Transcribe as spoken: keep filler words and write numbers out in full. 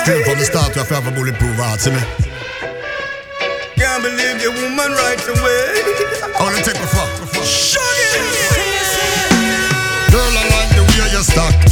Straight from the start, you have to have a bulletproof heart, see me? Can't believe your woman right away. I wanna take my fuck. Shut it! Girl, I like the way you stack.